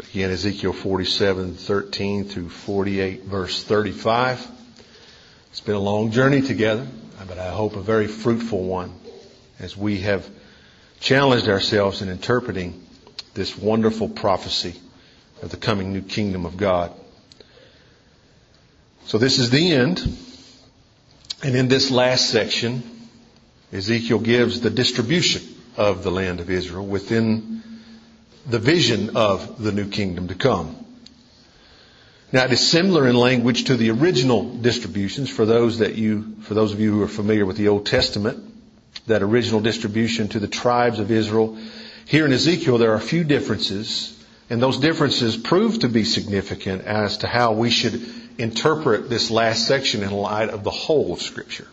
Again, Ezekiel 47:13 through 48, verse 35. It's been a long journey together, but I hope a very fruitful one as we have challenged ourselves in interpreting this wonderful prophecy of the coming new kingdom of God. So this is the end. And in this last section, Ezekiel gives the distribution of the land of Israel within the vision of the new kingdom to come. Now, it is similar in language to the original distributions. For those of you who are familiar with the Old Testament, that original distribution to the tribes of Israel. Here in Ezekiel, there are a few differences, and those differences prove to be significant as to how we should interpret this last section in light of the whole of Scripture.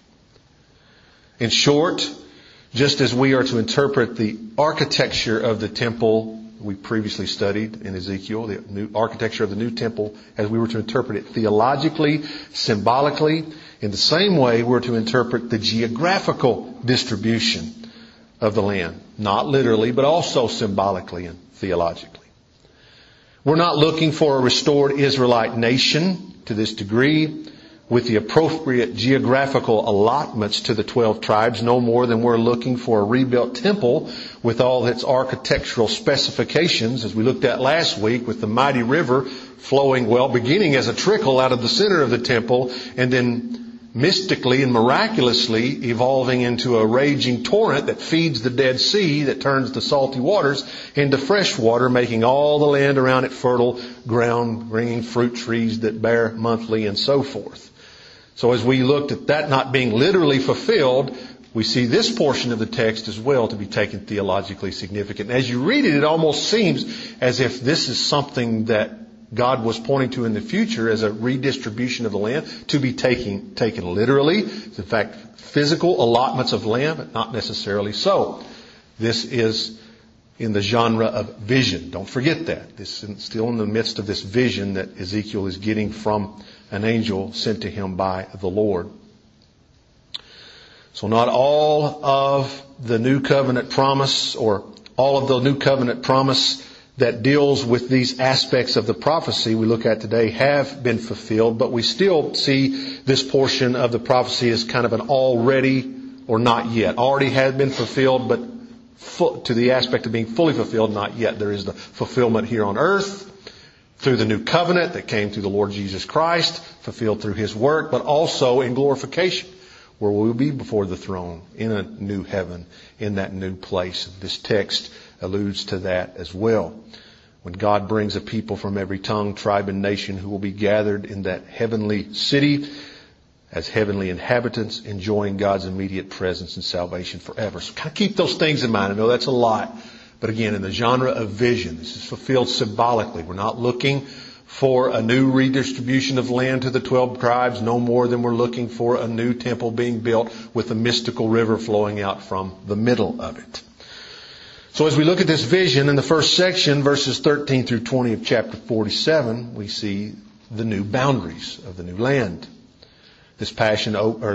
In short, just as we are to interpret the architecture of the temple we previously studied in Ezekiel, the new architecture of the new temple, as we were to interpret it theologically, symbolically, in the same way we're to interpret the geographical distribution of the land. Not literally, but also symbolically and theologically. We're not looking for a restored Israelite nation to this degree with the appropriate geographical allotments to the 12 tribes, no more than we're looking for a rebuilt temple with all its architectural specifications, as we looked at last week, with the mighty river flowing, beginning as a trickle out of the center of the temple, and then mystically and miraculously evolving into a raging torrent that feeds the Dead Sea, that turns the salty waters into fresh water, making all the land around it fertile ground, bringing fruit trees that bear monthly, and so forth. So as we looked at that not being literally fulfilled, we see this portion of the text as well to be taken theologically significant. As you read it, it almost seems as if this is something that God was pointing to in the future as a redistribution of the land to be taken literally. It's in fact physical allotments of land, but not necessarily so. This is in the genre of vision. Don't forget that. This is still in the midst of this vision that Ezekiel is getting from an angel sent to him by the Lord. So not all of the new covenant promise, or all of the new covenant promise that deals with these aspects of the prophecy we look at today have been fulfilled, but we still see this portion of the prophecy as kind of an already or not yet. Already had been fulfilled, but to the aspect of being fully fulfilled, not yet. There is the fulfillment here on earth through the new covenant that came through the Lord Jesus Christ, fulfilled through His work, but also in glorification, where we will be before the throne in a new heaven, in that new place. This text alludes to that as well. When God brings a people from every tongue, tribe, and nation who will be gathered in that heavenly city as heavenly inhabitants, enjoying God's immediate presence and salvation forever. So kind of keep those things in mind. I know that's a lot. But again, in the genre of vision, this is fulfilled symbolically. We're not looking for a new redistribution of land to the 12 tribes, no more than we're looking for a new temple being built with a mystical river flowing out from the middle of it. So as we look at this vision in the first section, verses 13 through 20 of chapter 47, we see the new boundaries of the new land. This passage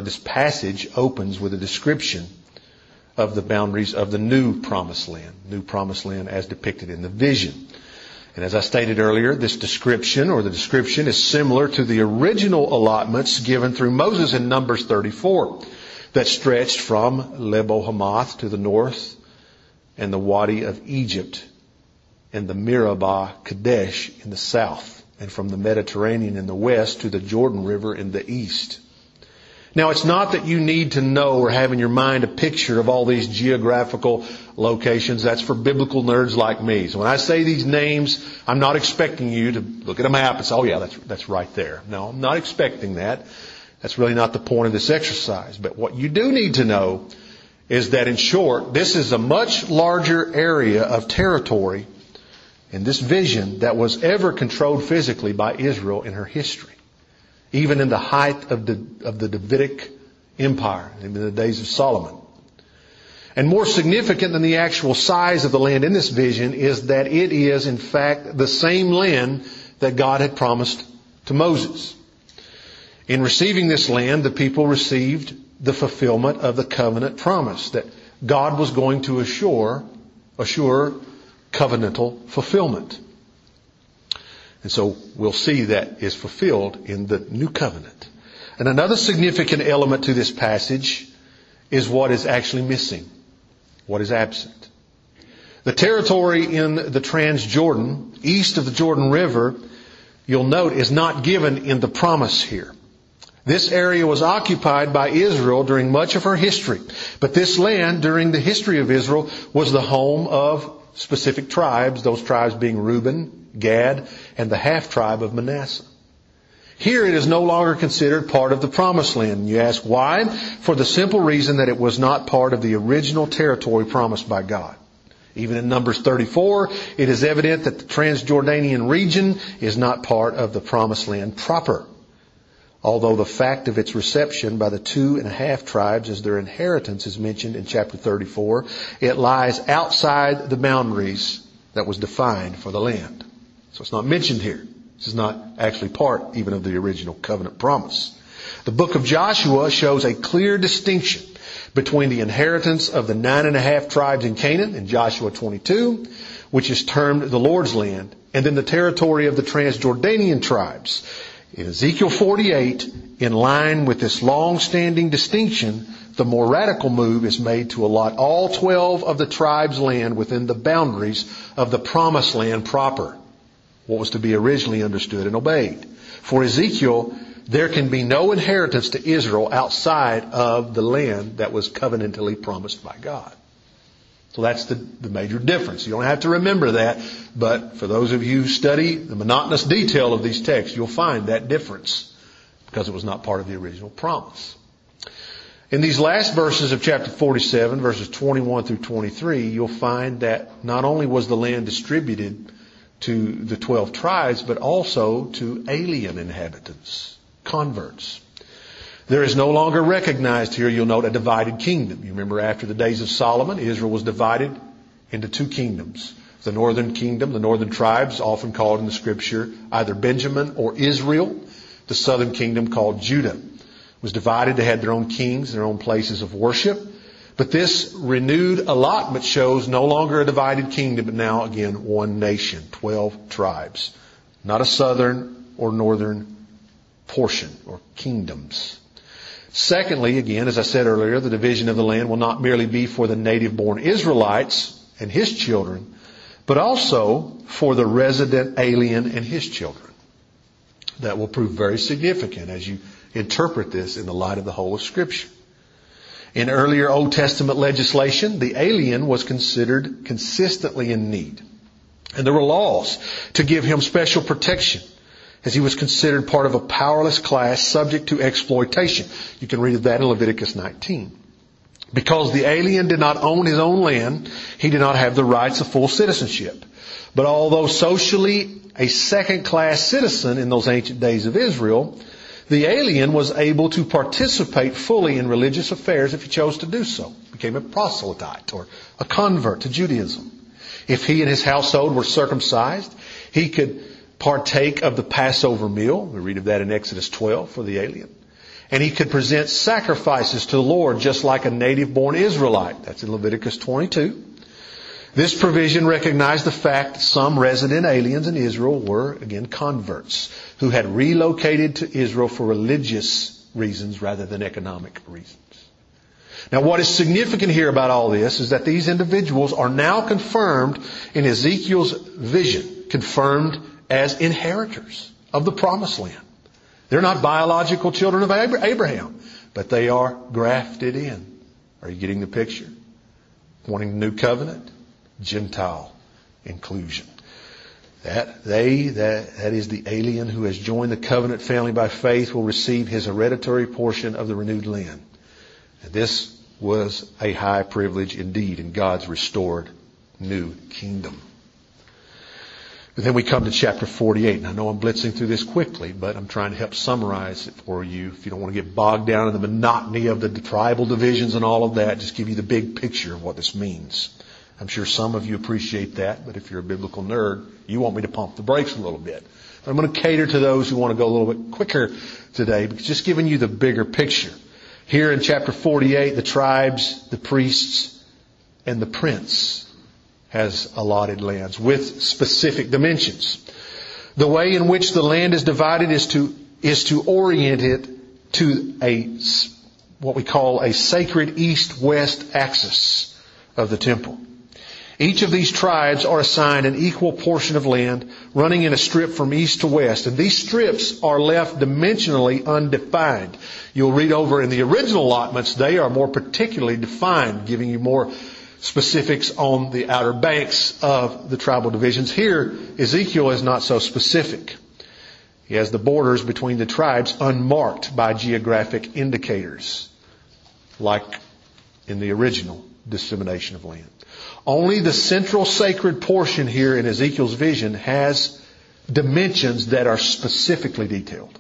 opens with a description of the boundaries of the new promised land as depicted in the vision. And as I stated earlier, this description is similar to the original allotments given through Moses in Numbers 34 that stretched from Lebo Hamath to the north and the Wadi of Egypt and the Meribah Kadesh in the south, and from the Mediterranean in the west to the Jordan River in the east. Now, it's not that you need to know or have in your mind a picture of all these geographical locations. That's for biblical nerds like me. So when I say these names, I'm not expecting you to look at a map and say, oh yeah, that's right there. No, I'm not expecting that. That's really not the point of this exercise. But what you do need to know is that, in short, this is a much larger area of territory in this vision that was ever controlled physically by Israel in her history. Even in the height of the Davidic Empire, in the days of Solomon. And more significant than the actual size of the land in this vision is that it is, in fact, the same land that God had promised to Moses. In receiving this land, the people received the fulfillment of the covenant promise that God was going to assure covenantal fulfillment. And so we'll see that is fulfilled in the new covenant. And another significant element to this passage is what is actually missing, what is absent. The territory in the Transjordan, east of the Jordan River, you'll note, is not given in the promise here. This area was occupied by Israel during much of her history. But this land, during the history of Israel, was the home of specific tribes, those tribes being Reuben, Gad, and the half-tribe of Manasseh. Here it is no longer considered part of the promised land. You ask why? For the simple reason that it was not part of the original territory promised by God. Even in Numbers 34, it is evident that the Transjordanian region is not part of the promised land proper. Although the fact of its reception by the 2.5 tribes as their inheritance is mentioned in chapter 34, it lies outside the boundaries that was defined for the land. So it's not mentioned here. This is not actually part even of the original covenant promise. The book of Joshua shows a clear distinction between the inheritance of the 9.5 tribes in Canaan in Joshua 22, which is termed the Lord's land, and then the territory of the Transjordanian tribes. In Ezekiel 48, in line with this long-standing distinction, the more radical move is made to allot all 12 of the tribes' land within the boundaries of the promised land proper, what was to be originally understood and obeyed. For Ezekiel, there can be no inheritance to Israel outside of the land that was covenantally promised by God. So that's the major difference. You don't have to remember that, but for those of you who study the monotonous detail of these texts, you'll find that difference because it was not part of the original promise. In these last verses of chapter 47, verses 21 through 23, you'll find that not only was the land distributed to the 12 tribes, but also to alien inhabitants, converts. There is no longer recognized here, you'll note, a divided kingdom. You remember after the days of Solomon, Israel was divided into 2 kingdoms. The northern kingdom, the northern tribes, often called in the scripture either Benjamin or Israel. The southern kingdom, called Judah, was divided. They had their own kings, their own places of worship. But this renewed allotment shows no longer a divided kingdom, but now again one nation, 12 tribes. Not a southern or northern portion or kingdoms. Secondly, again, as I said earlier, the division of the land will not merely be for the native-born Israelites and his children, but also for the resident alien and his children. That will prove very significant as you interpret this in the light of the whole of Scripture. In earlier Old Testament legislation, the alien was considered consistently in need. And there were laws to give him special protection, as he was considered part of a powerless class subject to exploitation. You can read that in Leviticus 19. Because the alien did not own his own land, he did not have the rights of full citizenship. But although socially a second-class citizen in those ancient days of Israel, the alien was able to participate fully in religious affairs if he chose to do so. Became a proselyte or a convert to Judaism. If he and his household were circumcised, he could partake of the Passover meal. We read of that in Exodus 12 for the alien. And he could present sacrifices to the Lord just like a native-born Israelite. That's in Leviticus 22. This provision recognized the fact that some resident aliens in Israel were, again, converts who had relocated to Israel for religious reasons rather than economic reasons. Now, what is significant here about all this is that these individuals are now confirmed in Ezekiel's vision, confirmed as inheritors of the promised land. They're not biological children of Abraham, but they are grafted in. Are you getting the picture? Wanting the new covenant? Gentile inclusion. That is the alien who has joined the covenant family by faith will receive his hereditary portion of the renewed land. And this was a high privilege indeed in God's restored new kingdom. But then we come to chapter 48. And I know I'm blitzing through this quickly, but I'm trying to help summarize it for you. If you don't want to get bogged down in the monotony of the tribal divisions and all of that, just give you the big picture of what this means. I'm sure some of you appreciate that, but if you're a biblical nerd, you want me to pump the brakes a little bit. I'm going to cater to those who want to go a little bit quicker today, because just giving you the bigger picture. Here in chapter 48, the tribes, the priests, and the prince has allotted lands with specific dimensions. The way in which the land is divided is to orient it to what we call a sacred east-west axis of the temple. Each of these tribes are assigned an equal portion of land running in a strip from east to west. And these strips are left dimensionally undefined. You'll read over in the original allotments, they are more particularly defined, giving you more specifics on the outer banks of the tribal divisions. Here, Ezekiel is not so specific. He has the borders between the tribes unmarked by geographic indicators, like in the original dissemination of land. Only the central sacred portion here in Ezekiel's vision has dimensions that are specifically detailed.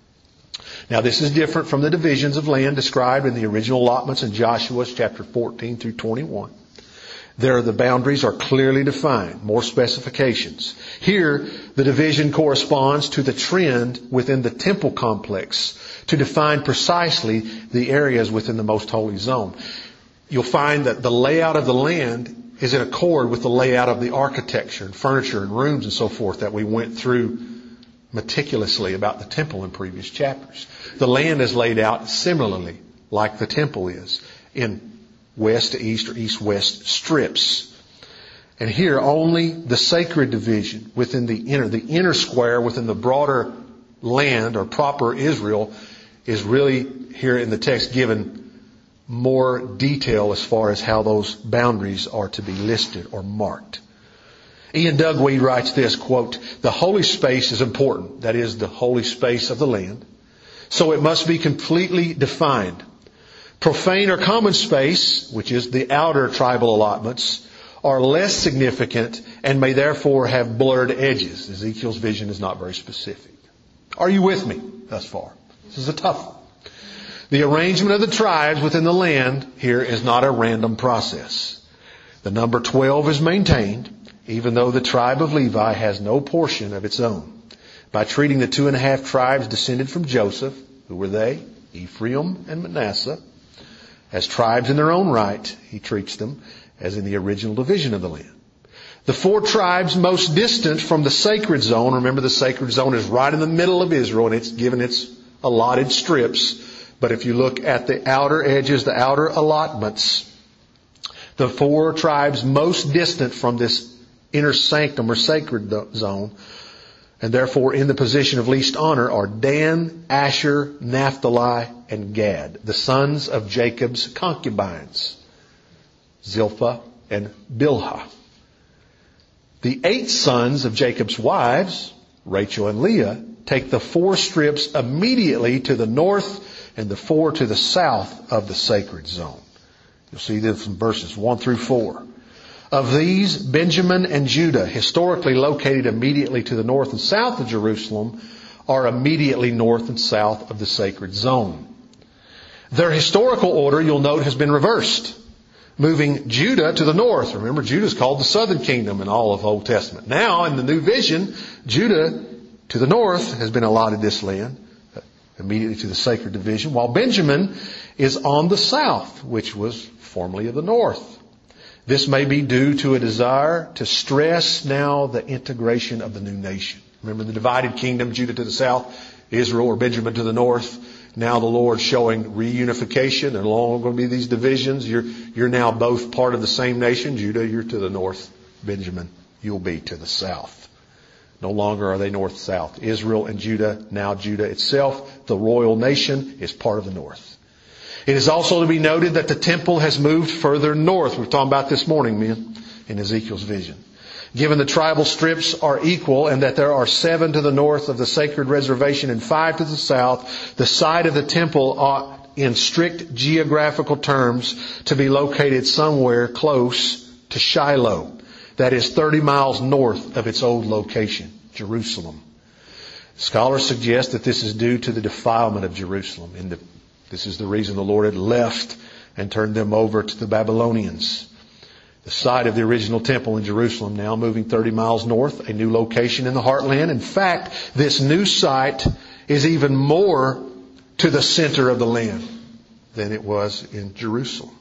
Now, this is different from the divisions of land described in the original allotments in Joshua chapter 14 through 21. There, the boundaries are clearly defined, more specifications. Here, the division corresponds to the trend within the temple complex to define precisely the areas within the most holy zone. You'll find that the layout of the land is in accord with the layout of the architecture and furniture and rooms and so forth that we went through meticulously about the temple in previous chapters. The land is laid out similarly like the temple is in west to east or east-west strips. And here only the sacred division within the inner square within the broader land or proper Israel is really here in the text given more detail as far as how those boundaries are to be listed or marked. Ian Dugweed writes this, quote, "The holy space is important, that is, the holy space of the land, so it must be completely defined. Profane or common space, which is the outer tribal allotments, are less significant and may therefore have blurred edges." Ezekiel's vision is not very specific. Are you with me thus far? This is a tough one. The arrangement of the tribes within the land here is not a random process. The number 12 is maintained, even though the tribe of Levi has no portion of its own. By treating the 2.5 tribes descended from Joseph, who were they? Ephraim and Manasseh, as tribes in their own right, he treats them as in the original division of the land. The 4 tribes most distant from the sacred zone, remember the sacred zone is right in the middle of Israel and it's given its allotted strips. But if you look at the outer edges, the outer allotments, the 4 tribes most distant from this inner sanctum or sacred zone, and therefore in the position of least honor, are Dan, Asher, Naphtali, and Gad, the sons of Jacob's concubines, Zilpah and Bilhah. The 8 sons of Jacob's wives, Rachel and Leah, take the 4 strips immediately to the north and the 4 to the south of the sacred zone. You'll see this in verses 1 through 4. Of these, Benjamin and Judah, historically located immediately to the north and south of Jerusalem, are immediately north and south of the sacred zone. Their historical order, you'll note, has been reversed, moving Judah to the north. Remember, Judah is called the southern kingdom in all of Old Testament. Now, in the new vision, Judah to the north has been allotted this land, immediately to the sacred division, while Benjamin is on the south, which was formerly of the north. This may be due to a desire to stress now the integration of the new nation. Remember the divided kingdom, Judah to the south, Israel or Benjamin to the north. Now the Lord showing reunification. There are no longer going to be these divisions. You're now both part of the same nation. Judah, you're to the north. Benjamin, you'll be to the south. No longer are they north-south. Israel and Judah, now Judah itself, the royal nation, is part of the north. It is also to be noted that the temple has moved further north. We were talking about this morning, men, in Ezekiel's vision. Given the tribal strips are equal and that there are 7 to the north of the sacred reservation and 5 to the south, the site of the temple ought, in strict geographical terms, to be located somewhere close to Shiloh. That is 30 miles north of its old location, Jerusalem. Scholars suggest that this is due to the defilement of Jerusalem. This is the reason the Lord had left and turned them over to the Babylonians. The site of the original temple in Jerusalem now moving 30 miles north, a new location in the heartland. In fact, this new site is even more to the center of the land than it was in Jerusalem.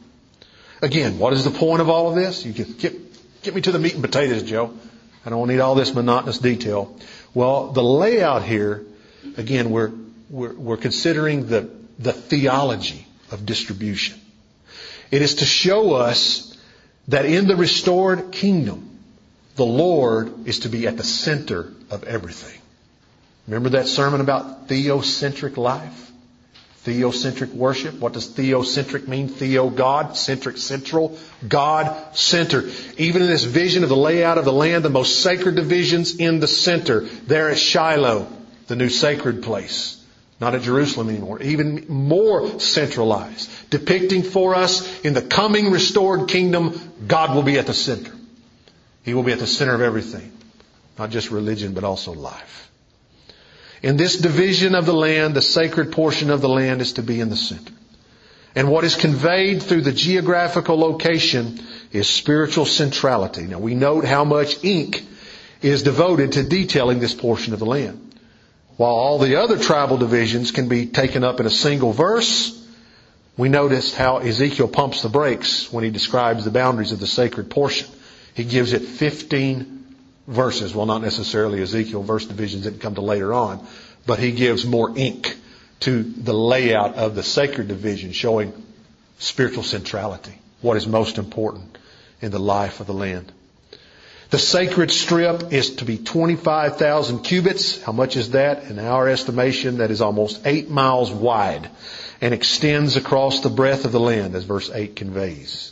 Again, what is the point of all of this? You can get me to the meat and potatoes, Joe. I don't need all this monotonous detail. Well, the layout here, again, we're considering the theology of distribution. It is to show us that in the restored kingdom, the Lord is to be at the center of everything. Remember that sermon about theocentric life? Theocentric worship. What does theocentric mean? Theo, God. Centric, central. God, center. Even in this vision of the layout of the land, the most sacred divisions in the center. There at Shiloh, the new sacred place. Not at Jerusalem anymore. Even more centralized. Depicting for us in the coming restored kingdom, God will be at the center. He will be at the center of everything. Not just religion, but also life. In this division of the land, the sacred portion of the land is to be in the center. And what is conveyed through the geographical location is spiritual centrality. Now we note how much ink is devoted to detailing this portion of the land. While all the other tribal divisions can be taken up in a single verse, we notice how Ezekiel pumps the brakes when he describes the boundaries of the sacred portion. He gives it 15 verses. Well, not necessarily Ezekiel. Verse divisions didn't come to later on. But he gives more ink to the layout of the sacred division, showing spiritual centrality. What is most important in the life of the land. The sacred strip is to be 25,000 cubits. How much is that? In our estimation, that is almost 8 miles wide and extends across the breadth of the land, as verse 8 conveys.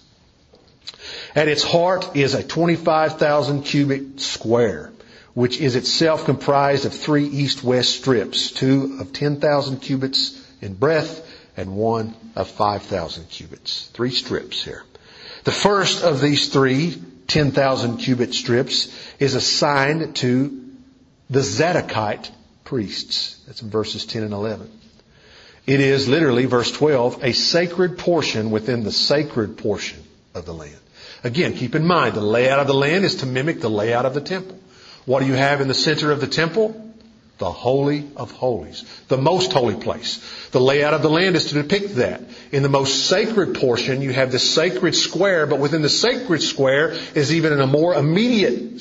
At its heart is a 25,000 cubic square, which is itself comprised of 3 east-west strips, 2 of 10,000 cubits in breadth and 1 of 5,000 cubits. 3 strips here. The first of these 3 10,000 cubit strips is assigned to the Zadokite priests. That's in verses 10 and 11. It is literally, verse 12, a sacred portion within the sacred portion of the land. Again, keep in mind, the layout of the land is to mimic the layout of the temple. What do you have in the center of the temple? The Holy of Holies. The most holy place. The layout of the land is to depict that. In the most sacred portion, you have this sacred square, but within the sacred square is even a more immediate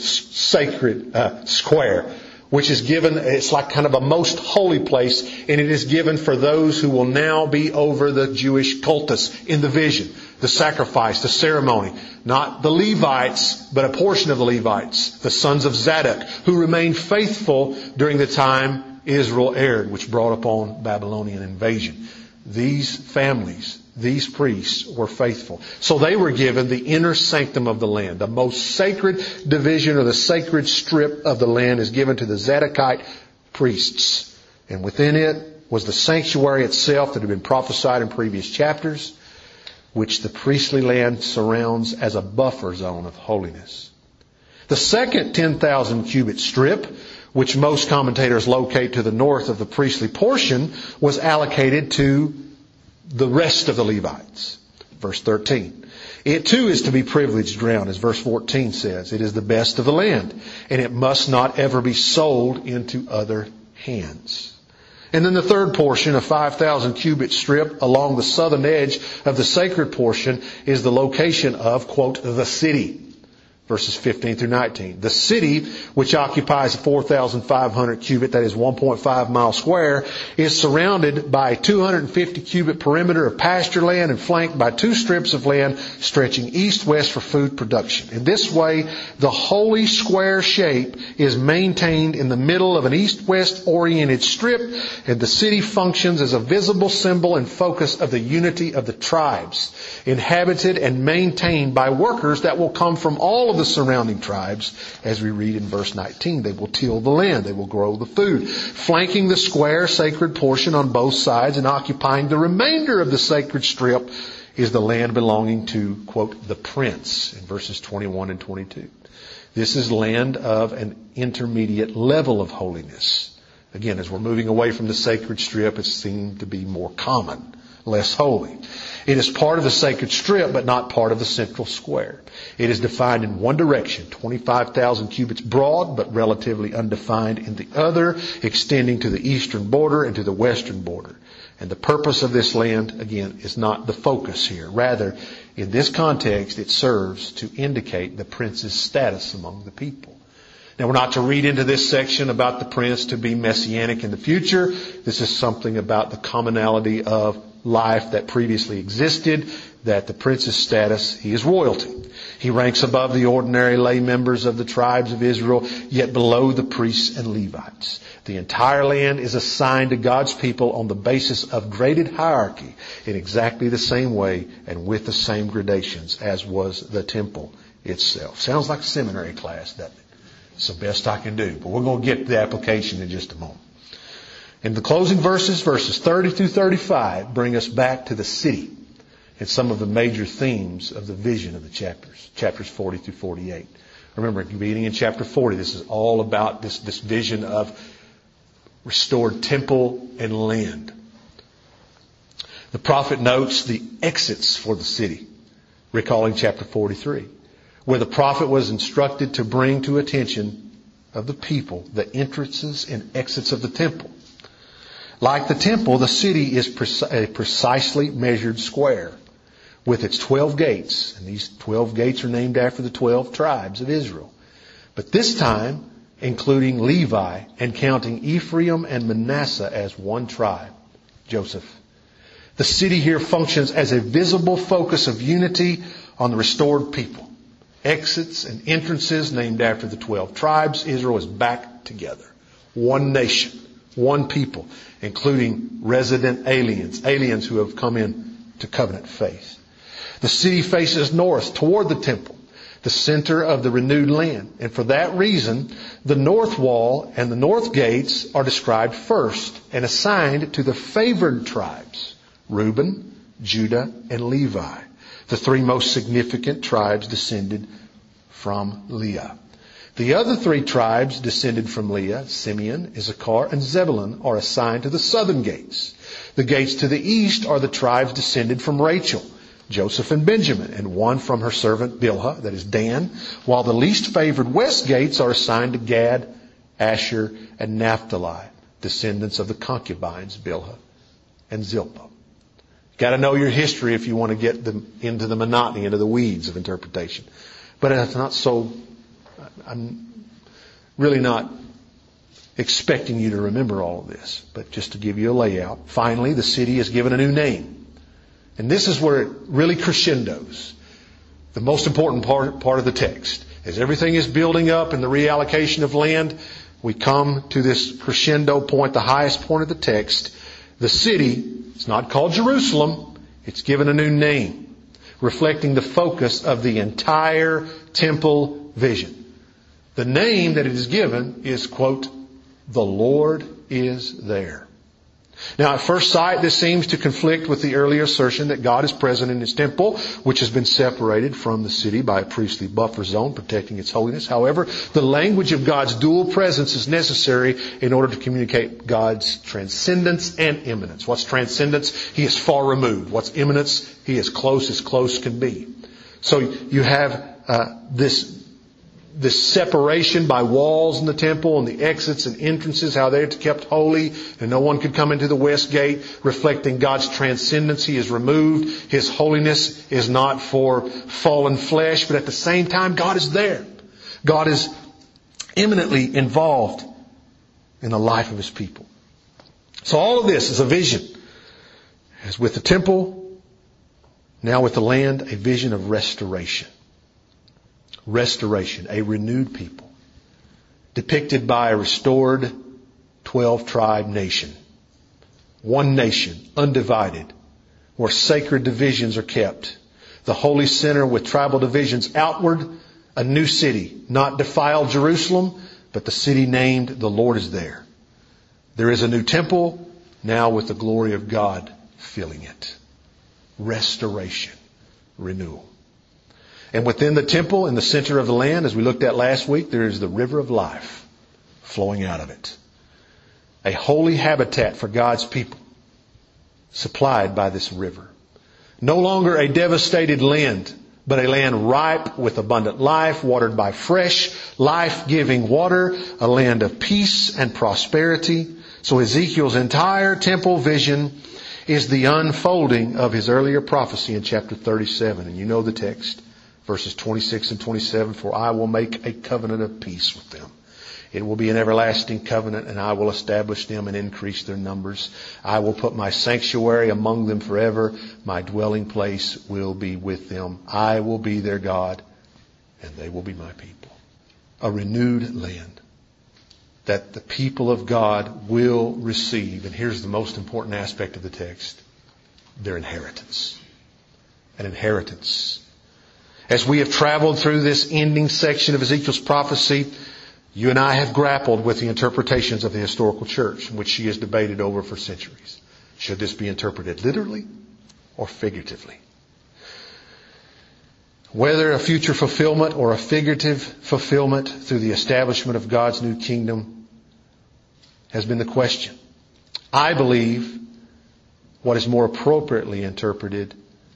sacred square, which is given, it's like kind of a most holy place, and it is given for those who will now be over the Jewish cultus in the vision. The sacrifice, the ceremony. Not the Levites, but a portion of the Levites, the sons of Zadok, who remained faithful during the time Israel erred, which brought upon Babylonian invasion. These families, these priests were faithful. So they were given the inner sanctum of the land. The most sacred division or the sacred strip of the land is given to the Zadokite priests. And within it was the sanctuary itself that had been prophesied in previous chapters, which the priestly land surrounds as a buffer zone of holiness. The second 10,000 cubit strip, which most commentators locate to the north of the priestly portion, was allocated to the rest of the Levites. Verse 13. It too is to be privileged ground, as verse 14 says. It is the best of the land, and it must not ever be sold into other hands. And then the third portion, a 5,000 cubit strip along the southern edge of the sacred portion, is the location of, quote, the city. Verses 15 through 19. The city, which occupies 4,500 cubit, that is 1.5 miles square, is surrounded by a 250 cubit perimeter of pasture land and flanked by 2 strips of land stretching east-west for food production. In this way, the holy square shape is maintained in the middle of an east-west oriented strip, and the city functions as a visible symbol and focus of the unity of the tribes, inhabited and maintained by workers that will come from all of the surrounding tribes, as we read in verse 19. They will till the land. They will grow the food. Flanking the square sacred portion on both sides and occupying the remainder of the sacred strip is the land belonging to, quote, the prince, in verses 21 and 22. This is land of an intermediate level of holiness. Again, as we're moving away from the sacred strip, it's seen to be more common, less holy. It is part of the sacred strip, but not part of the central square. It is defined in one direction, 25,000 cubits broad, but relatively undefined in the other, extending to the eastern border and to the western border. And the purpose of this land, again, is not the focus here. Rather, in this context, it serves to indicate the prince's status among the people. Now, we're not to read into this section about the prince to be messianic in the future. This is something about the commonality of life that previously existed, that the prince's status, he is royalty. He ranks above the ordinary lay members of the tribes of Israel, yet below the priests and Levites. The entire land is assigned to God's people on the basis of graded hierarchy in exactly the same way and with the same gradations as was the temple itself. Sounds like a seminary class, doesn't it? It's the best I can do, but we're going to get to the application in just a moment. In the closing verses 30 through 35, bring us back to the city and some of the major themes of the vision of the chapters 40 through 48. Remember, beginning in chapter 40, this is all about this vision of restored temple and land. The prophet notes the exits for the city, recalling chapter 43, where the prophet was instructed to bring to attention of the people the entrances and exits of the temple. Like the temple, the city is a precisely measured square with its 12 gates. And these 12 gates are named after the 12 tribes of Israel. But this time, including Levi and counting Ephraim and Manasseh as one tribe, Joseph. The city here functions as a visible focus of unity on the restored people. Exits and entrances named after the 12 tribes. Israel is back together. One nation, one people, including resident aliens who have come in to covenant faith. The city faces north toward the temple, the center of the renewed land. And for that reason, the north wall and the north gates are described first and assigned to the favored tribes, Reuben, Judah, and Levi. The three most significant tribes descended from Leah. The other three tribes descended from Leah, Simeon, Issachar, and Zebulun, are assigned to the southern gates. The gates to the east are the tribes descended from Rachel, Joseph and Benjamin, and one from her servant Bilhah, that is Dan, while the least favored west gates are assigned to Gad, Asher, and Naphtali, descendants of the concubines Bilhah and Zilpah. Got to know your history if you want to get into the monotony, into the weeds of interpretation. But it's not so, I'm really not expecting you to remember all of this, but just to give you a layout. Finally, the city is given a new name. And this is where it really crescendos. The most important part of the text. As everything is building up in the reallocation of land, we come to this crescendo point, the highest point of the text. The city, it's not called Jerusalem, it's given a new name, reflecting the focus of the entire temple vision. The name that it is given is, quote, "The Lord is there." Now, at first sight, this seems to conflict with the earlier assertion that God is present in His temple, which has been separated from the city by a priestly buffer zone protecting its holiness. However, the language of God's dual presence is necessary in order to communicate God's transcendence and immanence. What's transcendence? He is far removed. What's immanence? He is close as close can be. So you have this separation by walls in the temple and the exits and entrances, how they're kept holy and no one could come into the west gate, reflecting God's transcendence. He is removed. His holiness is not for fallen flesh, but at the same time, God is there. God is imminently involved in the life of His people. So all of this is a vision. As with the temple, now with the land, a vision of restoration. Restoration, a renewed people, depicted by a restored 12-tribe nation. One nation, undivided, where sacred divisions are kept. The holy center with tribal divisions outward, a new city, not defiled Jerusalem, but the city named "The Lord is there." There is a new temple, now with the glory of God filling it. Restoration, renewal. And within the temple, in the center of the land, as we looked at last week, there is the river of life flowing out of it. A holy habitat for God's people, supplied by this river. No longer a devastated land, but a land ripe with abundant life, watered by fresh, life-giving water, a land of peace and prosperity. So Ezekiel's entire temple vision is the unfolding of his earlier prophecy in chapter 37. And you know the text. Verses 26 and 27, "For I will make a covenant of peace with them, It will be an everlasting covenant, and I will establish them and increase their numbers. I will put my sanctuary among them forever. My dwelling place will be with them. I will be their God, and they will be my people. A renewed land that the people of God will receive. And here's the most important aspect of the text: their inheritance. An inheritance. As we have traveled through this ending section of Ezekiel's prophecy, you and I have grappled with the interpretations of the historical church, which she has debated over for centuries. Should this be interpreted literally or figuratively? Whether a future fulfillment or a figurative fulfillment through the establishment of God's new kingdom has been the question. I believe what is more appropriately interpreted,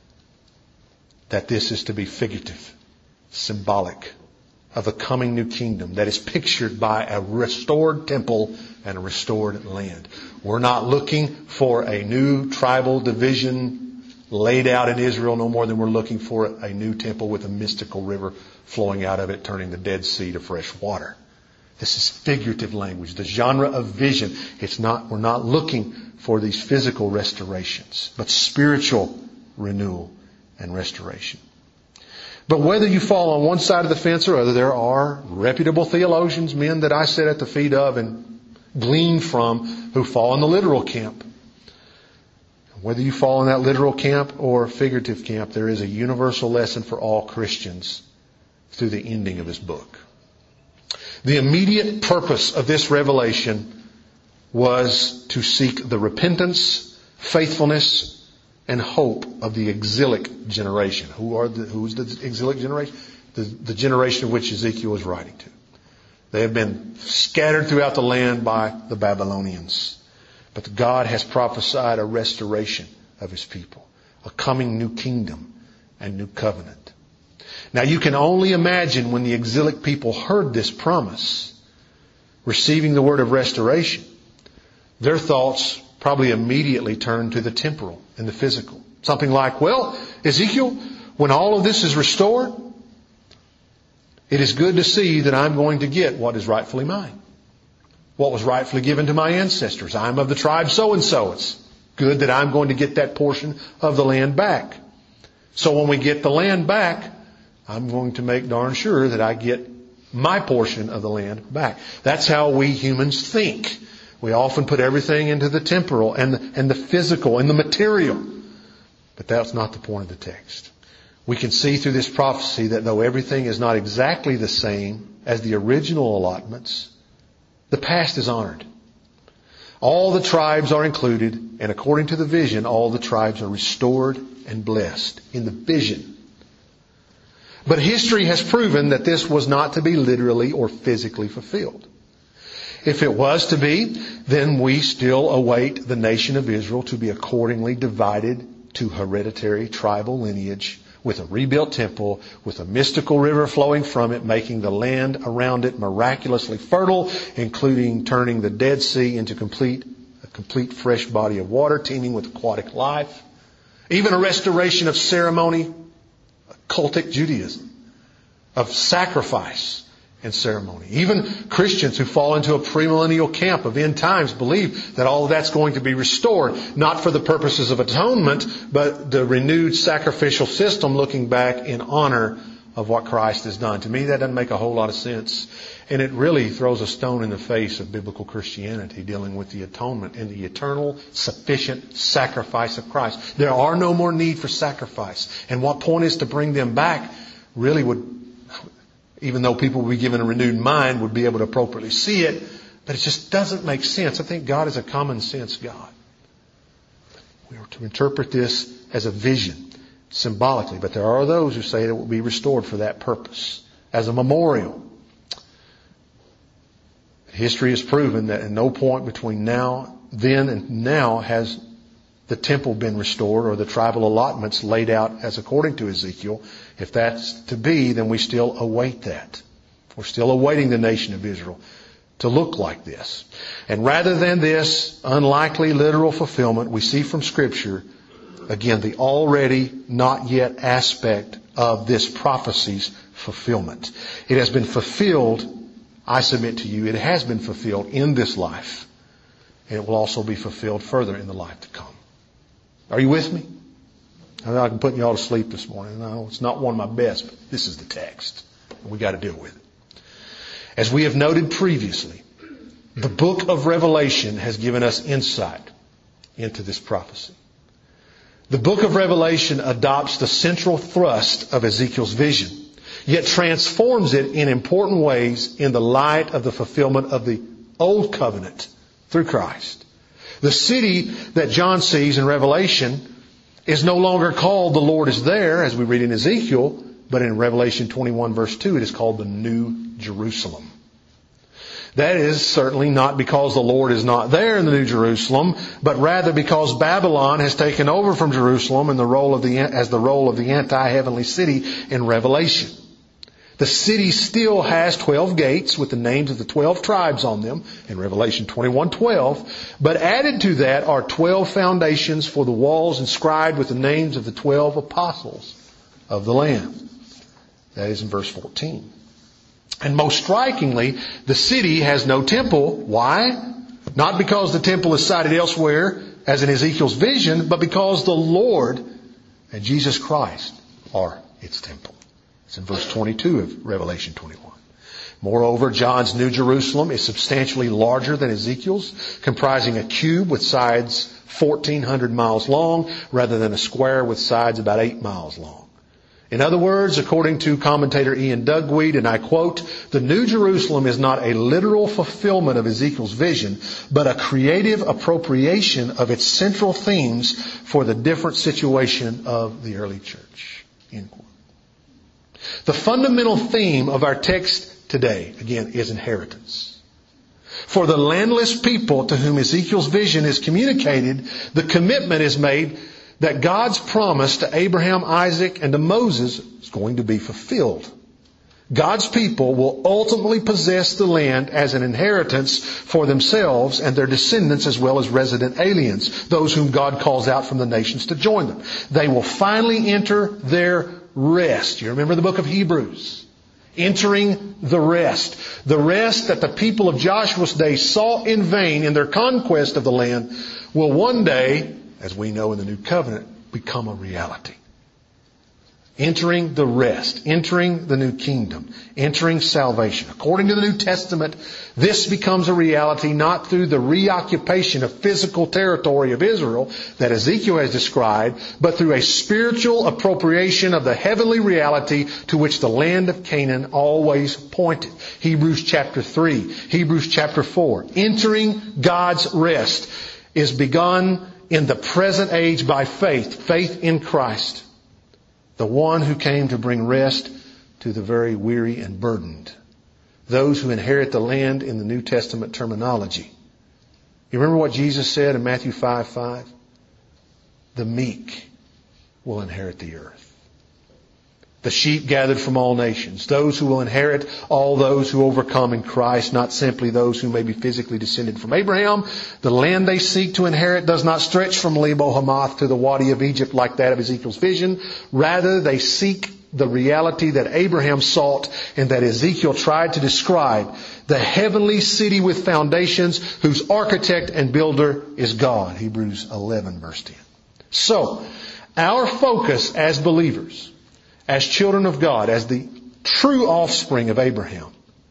that this is to be figurative, symbolic of a coming new kingdom that is pictured by a restored temple and a restored land. We're not looking for a new tribal division laid out in Israel no more than we're looking for a new temple with a mystical river flowing out of it, turning the Dead Sea to fresh water. This is figurative language, the genre of vision. We're not looking for these physical restorations, but spiritual renewal and restoration. But whether you fall on one side of the fence or other, there are reputable theologians, men that I sit at the feet of and glean from, who fall in the literal camp. Whether you fall in that literal camp or figurative camp, there is a universal lesson for all Christians through the ending of this book. The immediate purpose of this revelation was to seek the repentance, faithfulness, and hope of the exilic generation. Who's the exilic generation? The generation of which Ezekiel is writing to. They have been scattered throughout the land by the Babylonians. But God has prophesied a restoration of His people, a coming new kingdom and new covenant. Now you can only imagine when the exilic people heard this promise, receiving the word of restoration, their thoughts probably immediately turned to the temporal and the physical. Something like, well, Ezekiel, when all of this is restored, it is good to see that I'm going to get what is rightfully mine. What was rightfully given to my ancestors. I'm of the tribe so-and-so. It's good that I'm going to get that portion of the land back. So when we get the land back, I'm going to make darn sure that I get my portion of the land back. That's how we humans think. We often put everything into the temporal and the physical and the material. But that's not the point of the text. We can see through this prophecy that though everything is not exactly the same as the original allotments, the past is honored. All the tribes are included, and according to the vision, all the tribes are restored and blessed in the vision. But history has proven that this was not to be literally or physically fulfilled. If it was to be, then we still await the nation of Israel to be accordingly divided to hereditary tribal lineage, with a rebuilt temple, with a mystical river flowing from it, making the land around it miraculously fertile, including turning the Dead Sea into a complete fresh body of water, teeming with aquatic life. Even a restoration of ceremony, cultic Judaism, of sacrifice and ceremony. Even Christians who fall into a premillennial camp of end times believe that all of that's going to be restored, not for the purposes of atonement, but the renewed sacrificial system looking back in honor of what Christ has done. To me, that doesn't make a whole lot of sense. And it really throws a stone in the face of biblical Christianity dealing with the atonement and the eternal, sufficient sacrifice of Christ. There are no more need for sacrifice. And what point is to bring them back really would, even though people will be given a renewed mind, would be able to appropriately see it, but it just doesn't make sense. I think God is a common sense God. We are to interpret this as a vision, symbolically, but there are those who say it will be restored for that purpose, as a memorial. History has proven that at no point between then and now has the temple been restored or the tribal allotments laid out as according to Ezekiel. If that's to be, then we still await that. We're still awaiting the nation of Israel to look like this. And rather than this unlikely literal fulfillment, we see from Scripture, again, the already not yet aspect of this prophecy's fulfillment. It has been fulfilled, I submit to you, it has been fulfilled in this life. And it will also be fulfilled further in the life to come. Are you with me? I know I'm putting you all to sleep this morning. No, it's not one of my best, but this is the text. We got to deal with it. As we have noted previously, the book of Revelation has given us insight into this prophecy. The book of Revelation adopts the central thrust of Ezekiel's vision, yet transforms it in important ways in the light of the fulfillment of the Old Covenant through Christ. The city that John sees in Revelation is no longer called the Lord is there, as we read in Ezekiel, but in Revelation 21 verse 2 it is called the New Jerusalem. That is certainly not because the Lord is not there in the New Jerusalem, but rather because Babylon has taken over from Jerusalem as the role of the anti-heavenly city in Revelation. The city still has 12 gates with the names of the 12 tribes on them in Revelation 21:12. But added to that are 12 foundations for the walls inscribed with the names of the 12 apostles of the Lamb. That is in verse 14. And most strikingly, the city has no temple. Why? Not because the temple is sited elsewhere, as in Ezekiel's vision, but because the Lord and Jesus Christ are its temple. It's in verse 22 of Revelation 21. Moreover, John's New Jerusalem is substantially larger than Ezekiel's, comprising a cube with sides 1,400 miles long, rather than a square with sides about 8 miles long. In other words, according to commentator Ian Dugweed, and I quote, the New Jerusalem is not a literal fulfillment of Ezekiel's vision, but a creative appropriation of its central themes for the different situation of the early church. End quote. The fundamental theme of our text today, again, is inheritance. For the landless people to whom Ezekiel's vision is communicated, the commitment is made that God's promise to Abraham, Isaac, and to Moses is going to be fulfilled. God's people will ultimately possess the land as an inheritance for themselves and their descendants, as well as resident aliens, those whom God calls out from the nations to join them. They will finally enter their rest. You remember the book of Hebrews? Entering the rest. The rest that the people of Joshua's day sought in vain in their conquest of the land will one day, as we know in the New Covenant, become a reality. Entering the rest, entering the new kingdom, entering salvation. According to the New Testament, this becomes a reality not through the reoccupation of physical territory of Israel that Ezekiel has described, but through a spiritual appropriation of the heavenly reality to which the land of Canaan always pointed. Hebrews chapter 3, Hebrews chapter 4. Entering God's rest is begun in the present age by faith, faith in Christ, the one who came to bring rest to the very weary and burdened, those who inherit the land in the New Testament terminology. You remember what Jesus said in Matthew 5:5? The meek will inherit the earth. The sheep gathered from all nations, those who will inherit all those who overcome in Christ, not simply those who may be physically descended from Abraham. The land they seek to inherit does not stretch from Lebo Hamath to the Wadi of Egypt like that of Ezekiel's vision. Rather, they seek the reality that Abraham sought and that Ezekiel tried to describe, the heavenly city with foundations whose architect and builder is God. Hebrews 11 verse 10. So, our focus as believers, as children of God, as the true offspring of Abraham,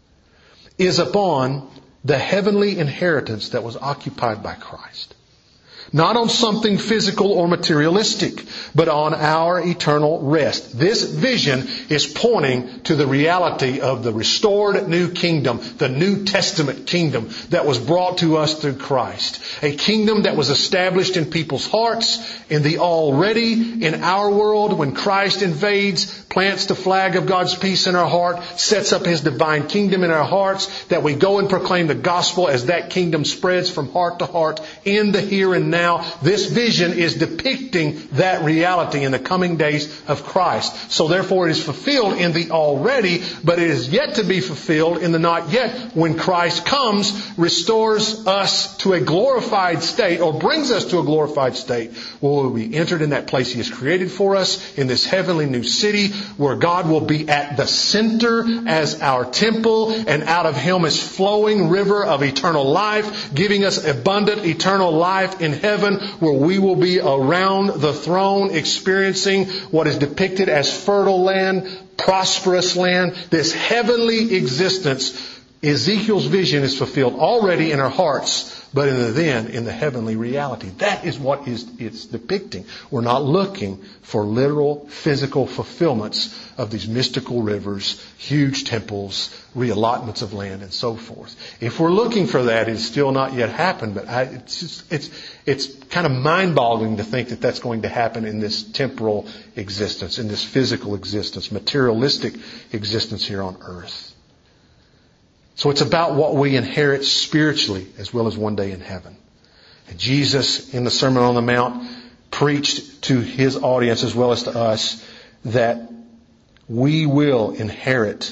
is upon the heavenly inheritance that was occupied by Christ. Not on something physical or materialistic, but on our eternal rest. This vision is pointing to the reality of the restored new kingdom, the New Testament kingdom that was brought to us through Christ. A kingdom that was established in people's hearts in the already in our world when Christ invades, plants the flag of God's peace in our heart, sets up His divine kingdom in our hearts, that we go and proclaim the gospel as that kingdom spreads from heart to heart in the here and now. now. This vision is depicting that reality in the coming days of Christ. So therefore it is fulfilled in the already, but it is yet to be fulfilled in the not yet when Christ comes, restores us to a glorified state, or brings us to a glorified state, where we'll be entered in that place He has created for us in this heavenly new city, where God will be at the center as our temple, and out of Him is flowing river of eternal life, giving us abundant eternal life in heaven, where we will be around the throne experiencing what is depicted as fertile land, prosperous land, this heavenly existence. Ezekiel's vision is fulfilled already in our hearts, but in the heavenly reality. That is what it's depicting. We're not looking for literal physical fulfillments of these mystical rivers, huge temples, reallotments of land, and so forth. If we're looking for that, it's still not yet happened, but it's kind of mind-boggling to think that that's going to happen in this temporal existence, in this physical existence, materialistic existence here on earth. So it's about what we inherit spiritually as well as one day in heaven. And Jesus, in the Sermon on the Mount, preached to His audience as well as to us that we will inherit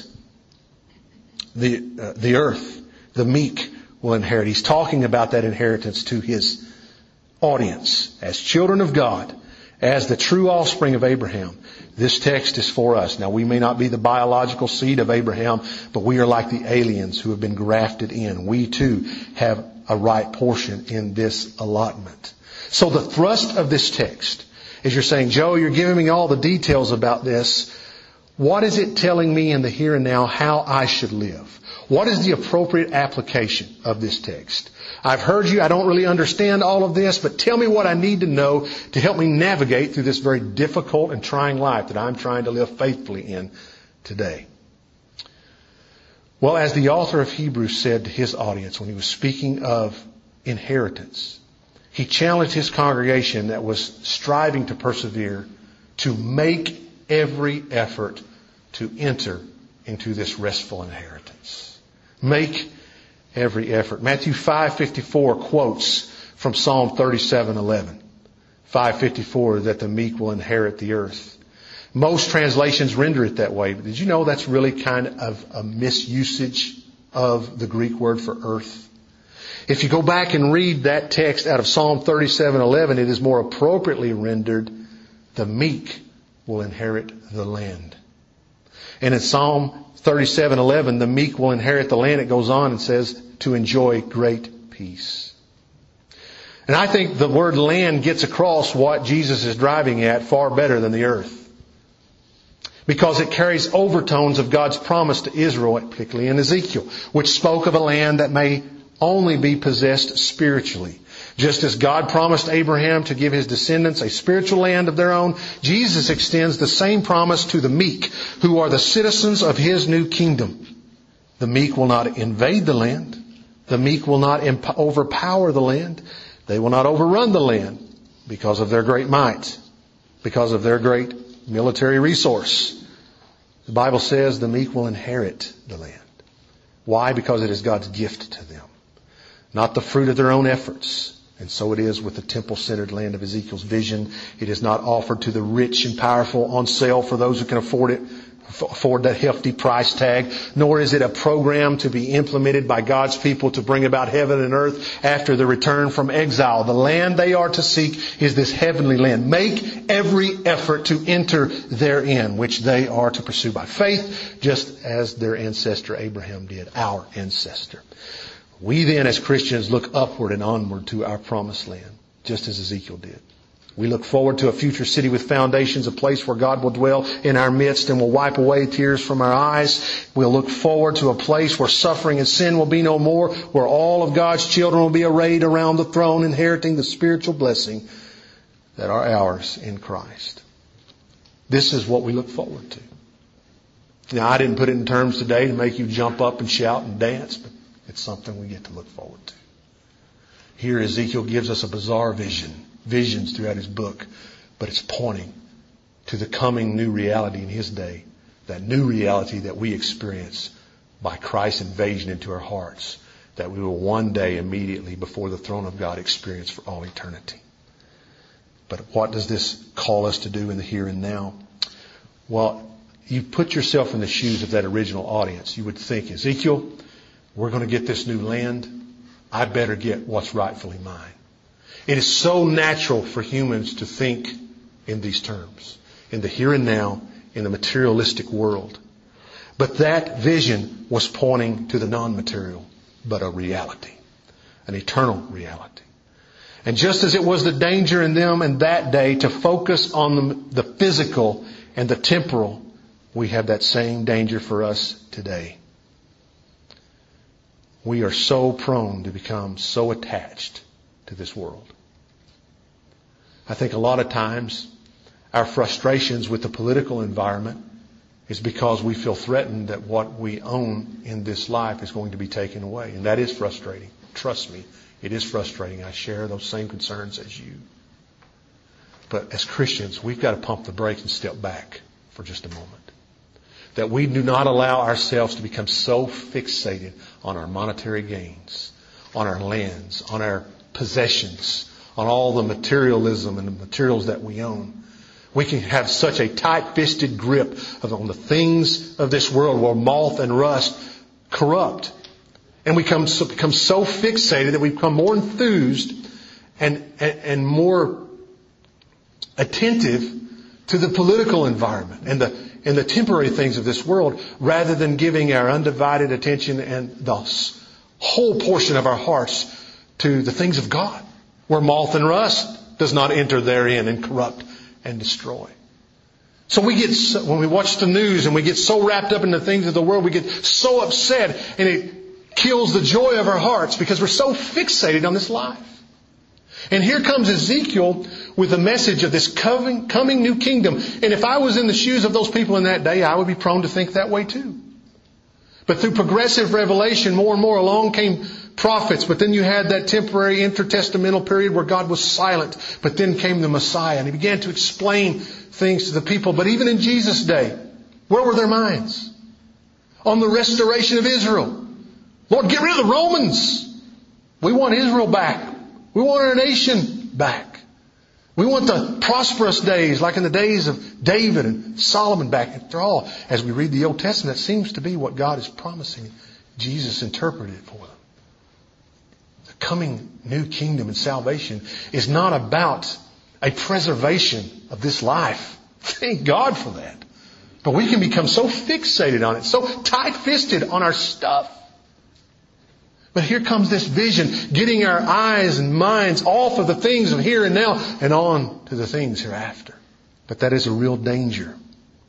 the earth. The meek will inherit. He's talking about that inheritance to His audience as children of God, as the true offspring of Abraham. This text is for us. Now, we may not be the biological seed of Abraham, but we are like the aliens who have been grafted in. We too have a right portion in this allotment. So the thrust of this text is you're saying, Joe, you're giving me all the details about this. What is it telling me in the here and now how I should live? What is the appropriate application of this text? I've heard you. I don't really understand all of this, but tell me what I need to know to help me navigate through this very difficult and trying life that I'm trying to live faithfully in today. Well, as the author of Hebrews said to his audience when he was speaking of inheritance, he challenged his congregation that was striving to persevere to make every effort to enter into this restful inheritance. Make every effort. Matthew 5:54 quotes from Psalm 37:11. 5:54, that the meek will inherit the earth. Most translations render it that way, but did you know that's really kind of a misusage of the Greek word for earth? If you go back and read that text out of Psalm 37:11, it is more appropriately rendered, the meek will inherit the land. And in Psalm 37:11, the meek will inherit the land. It goes on and says, to enjoy great peace. And I think the word land gets across what Jesus is driving at far better than the earth, because it carries overtones of God's promise to Israel, particularly in Ezekiel, which spoke of a land that may only be possessed spiritually. Just as God promised Abraham to give his descendants a spiritual land of their own, Jesus extends the same promise to the meek, who are the citizens of His new kingdom. The meek will not invade the land. The meek will not overpower the land. They will not overrun the land because of their great might, because of their great military resource. The Bible says the meek will inherit the land. Why? Because it is God's gift to them, not the fruit of their own efforts. And so it is with the temple-centered land of Ezekiel's vision. It is not offered to the rich and powerful on sale for those who can afford it, afford that hefty price tag, nor is it a program to be implemented by God's people to bring about heaven and earth after the return from exile. The land they are to seek is this heavenly land. Make every effort to enter therein, which they are to pursue by faith, just as their ancestor Abraham did, our ancestor. We then as Christians look upward and onward to our promised land, just as Ezekiel did. We look forward to a future city with foundations, a place where God will dwell in our midst and will wipe away tears from our eyes. We'll look forward to a place where suffering and sin will be no more, where all of God's children will be arrayed around the throne, inheriting the spiritual blessing that are ours in Christ. This is what we look forward to. Now, I didn't put it in terms today to make you jump up and shout and dance, but it's something we get to look forward to. Here Ezekiel gives us a bizarre visions throughout his book, but it's pointing to the coming new reality in his day, that new reality that we experience by Christ's invasion into our hearts, that we will one day immediately before the throne of God experience for all eternity. But what does this call us to do in the here and now? Well, you put yourself in the shoes of that original audience. You would think, Ezekiel, we're going to get this new land. I better get what's rightfully mine. It is so natural for humans to think in these terms, in the here and now, in the materialistic world. But that vision was pointing to the non-material, but a reality, an eternal reality. And just as it was the danger in them in that day to focus on the physical and the temporal, we have that same danger for us today. We are so prone to become so attached to this world. I think a lot of times our frustrations with the political environment is because we feel threatened that what we own in this life is going to be taken away. And that is frustrating. Trust me, it is frustrating. I share those same concerns as you. But as Christians, we've got to pump the brakes and step back for just a moment. That we do not allow ourselves to become so fixated on our monetary gains, on our lands, on our possessions, on all the materialism and the materials that we own. We can have such a tight-fisted grip on the things of this world where moth and rust corrupt. And we become so fixated that we become more enthused and more attentive to the political environment and the temporary things of this world rather than giving our undivided attention and the whole portion of our hearts to the things of God, where moth and rust does not enter therein and corrupt and destroy. So when we watch the news and we get so wrapped up in the things of the world, we get so upset and it kills the joy of our hearts because we're so fixated on this life. And here comes Ezekiel with a message of this coming new kingdom. And if I was in the shoes of those people in that day, I would be prone to think that way too. But through progressive revelation, more and more along came prophets. But then you had that temporary intertestamental period where God was silent. But then came the Messiah and He began to explain things to the people. But even in Jesus' day, where were their minds? On the restoration of Israel. Lord, get rid of the Romans. We want Israel back. We want our nation back. We want the prosperous days, like in the days of David and Solomon back. After all, as we read the Old Testament, that seems to be what God is promising. Jesus interpreted it for them. The coming new kingdom and salvation is not about a preservation of this life. Thank God for that. But we can become so fixated on it, so tight-fisted on our stuff. But here comes this vision, getting our eyes and minds off of the things of here and now and on to the things hereafter. But that is a real danger.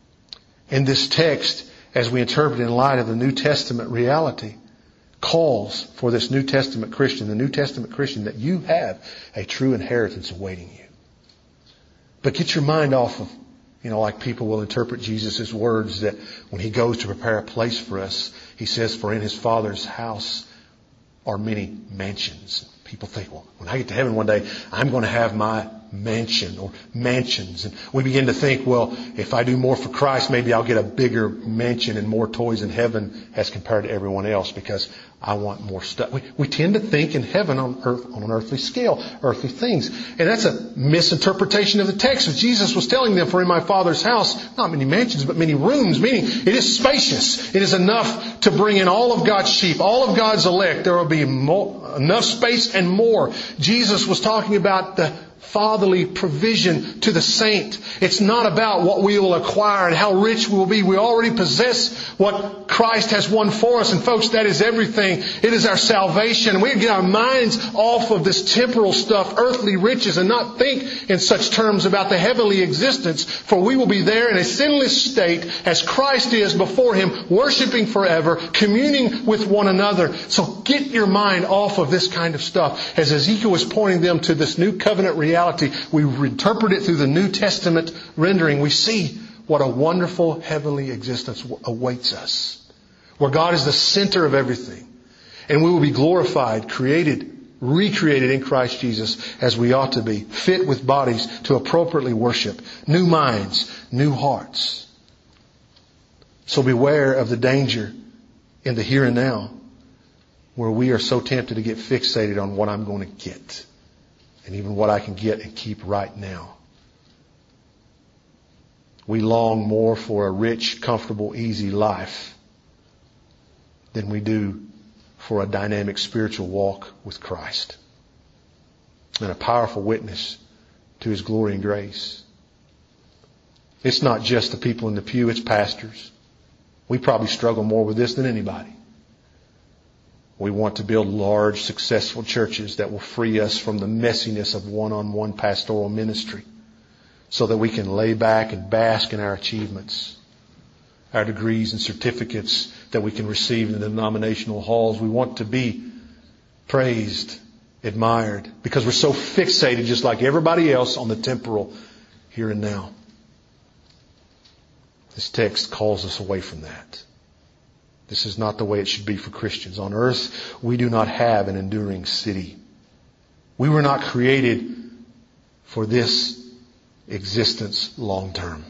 And this text, as we interpret in light of the New Testament reality, calls for this New Testament Christian, the New Testament Christian, that you have a true inheritance awaiting you. But get your mind off of, like people will interpret Jesus' words that when He goes to prepare a place for us, He says, for in His Father's house are many mansions. People think, well, when I get to heaven one day, I'm going to have my mansion or mansions. And we begin to think, well, if I do more for Christ, maybe I'll get a bigger mansion and more toys in heaven as compared to everyone else because I want more stuff. We tend to think in heaven on earth, on an earthly scale, earthly things. And that's a misinterpretation of the text. As Jesus was telling them, for in my Father's house, not many mansions, but many rooms, meaning it is spacious. It is enough to bring in all of God's sheep, all of God's elect. There will be enough space and more. Jesus was talking about the fatherly provision to the saint. It's not about what we will acquire and how rich we will be. We already possess what Christ has won for us. And folks, that is everything. It is our salvation. We get our minds off of this temporal stuff, earthly riches, and not think in such terms about the heavenly existence. For we will be there in a sinless state as Christ is before Him, worshiping forever, communing with one another. So get your mind off of this kind of stuff. As Ezekiel was pointing them to this new covenant reality, we interpret it through the New Testament rendering. We see what a wonderful heavenly existence awaits us, where God is the center of everything. And we will be glorified, created, recreated in Christ Jesus as we ought to be, fit with bodies to appropriately worship, new minds, new hearts. So beware of the danger in the here and now where we are so tempted to get fixated on what I'm going to get and even what I can get and keep right now. We long more for a rich, comfortable, easy life than we do for a dynamic spiritual walk with Christ and a powerful witness to His glory and grace. It's not just the people in the pew, it's pastors. We probably struggle more with this than anybody. We want to build large, successful churches that will free us from the messiness of one-on-one pastoral ministry so that we can lay back and bask in our achievements, our degrees and certificates that we can receive in the denominational halls. We want to be praised, admired, because we're so fixated, just like everybody else, on the temporal here and now. This text calls us away from that. This is not the way it should be for Christians. On earth, we do not have an enduring city. We were not created for this existence long term.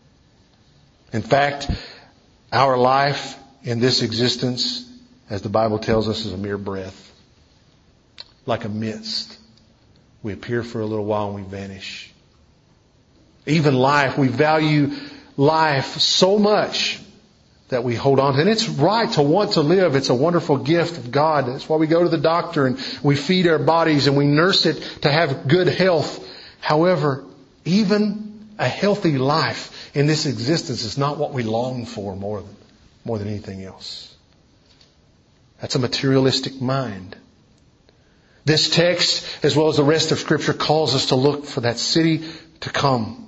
In fact, our life in this existence, as the Bible tells us, is a mere breath. Like a mist. We appear for a little while and we vanish. Even life, we value life so much that we hold on to. And it's right to want to live. It's a wonderful gift of God. That's why we go to the doctor and we feed our bodies and we nurse it to have good health. However, even a healthy life in this existence is not what we long for more than anything else. That's a materialistic mind. This text, as well as the rest of Scripture, calls us to look for that city to come.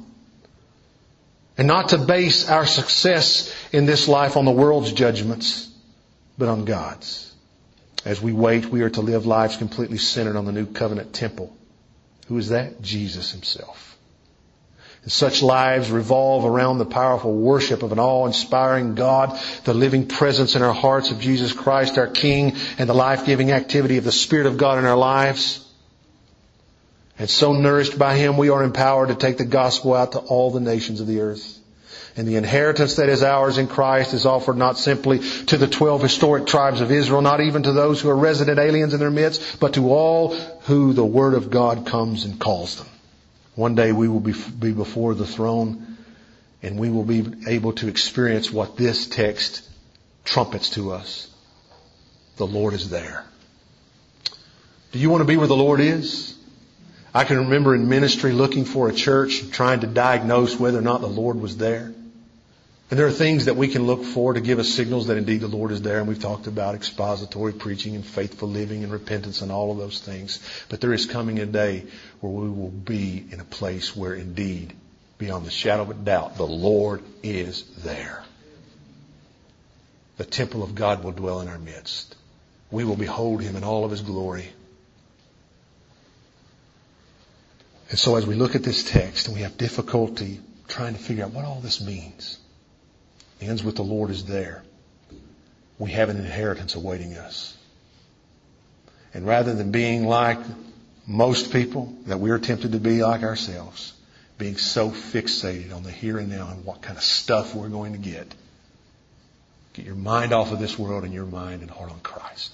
And not to base our success in this life on the world's judgments, but on God's. As we wait, we are to live lives completely centered on the new covenant temple. Who is that? Jesus Himself. And such lives revolve around the powerful worship of an awe-inspiring God, the living presence in our hearts of Jesus Christ, our King, and the life-giving activity of the Spirit of God in our lives. And so nourished by Him, we are empowered to take the gospel out to all the nations of the earth. And the inheritance that is ours in Christ is offered not simply to the 12 historic tribes of Israel, not even to those who are resident aliens in their midst, but to all who the Word of God comes and calls them. One day we will be before the throne and we will be able to experience what this text trumpets to us. The Lord is there. Do you want to be where the Lord is? I can remember in ministry looking for a church, trying to diagnose whether or not the Lord was there. And there are things that we can look for to give us signals that indeed the Lord is there. And we've talked about expository preaching and faithful living and repentance and all of those things. But there is coming a day where we will be in a place where indeed, beyond the shadow of a doubt, the Lord is there. The temple of God will dwell in our midst. We will behold Him in all of His glory. And so as we look at this text and we have difficulty trying to figure out what all this means, it ends with the Lord is there. We have an inheritance awaiting us. And rather than being like most people that we are tempted to be like ourselves, being so fixated on the here and now and what kind of stuff we're going to get your mind off of this world and your mind and heart on Christ.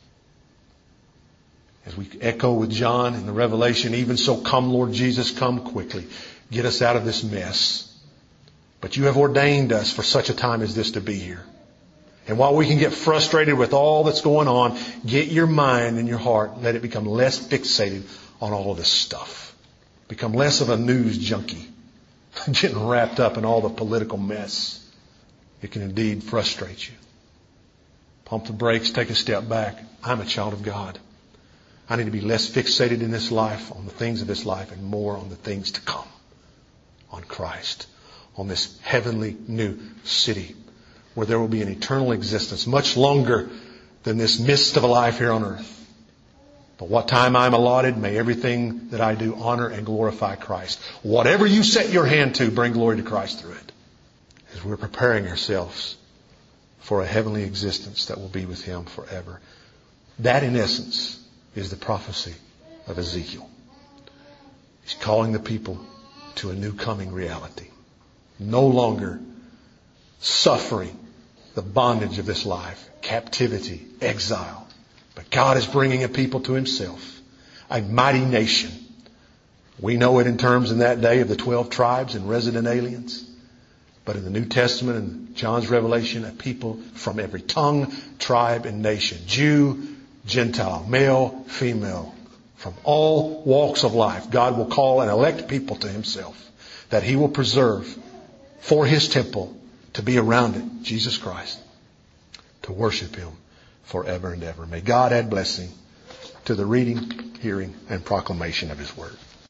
As we echo with John in the Revelation, even so come Lord Jesus, come quickly. Get us out of this mess. But you have ordained us for such a time as this to be here. And while we can get frustrated with all that's going on, get your mind and your heart, let it become less fixated on all of this stuff. Become less of a news junkie, getting wrapped up in all the political mess. It can indeed frustrate you. Pump the brakes, take a step back. I'm a child of God. I need to be less fixated in this life on the things of this life and more on the things to come. On Christ. On this heavenly new city where there will be an eternal existence much longer than this mist of a life here on earth. But what time I'm allotted, may everything that I do honor and glorify Christ. Whatever you set your hand to, bring glory to Christ through it. As we're preparing ourselves for a heavenly existence that will be with Him forever. That in essence is the prophecy of Ezekiel. He's calling the people to a new coming reality. No longer suffering the bondage of this life, captivity, exile, But God is bringing a people to Himself, a mighty nation. We know it in terms in that day of the 12 tribes and resident aliens. But in the New Testament and John's Revelation, a people from every tongue, tribe, and nation. Jew, Gentile, male, female. From all walks of life, God will call and elect people to Himself that He will preserve for His temple to be around it, Jesus Christ, to worship Him forever and ever. May God add blessing to the reading, hearing, and proclamation of His Word.